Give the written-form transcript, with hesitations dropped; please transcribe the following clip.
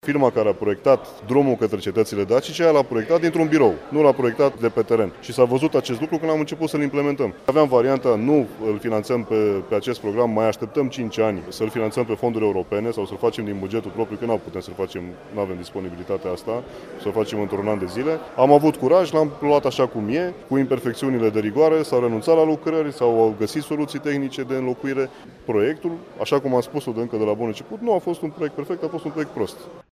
Firma care a proiectat drumul către cetățile dacice l-a proiectat dintr-un birou, nu l-a proiectat de pe teren. Și s-a văzut acest lucru când am început să-l implementăm. Aveam varianta, nu îl finanțăm pe acest program, mai așteptăm 5 ani să-l finanțăm pe fonduri europene sau să-l facem din bugetul propriu, că nu putem să-l facem, nu avem disponibilitatea asta, să-l facem într-un an de zile. Am avut curaj, l-am luat așa cum e, cu imperfecțiunile de rigoare, s-au renunțat la lucrări, s-au găsit soluții tehnice de înlocuire. Proiectul, așa cum am spus-o încă de la bun început, nu a fost un proiect perfect, a fost un proiect prost.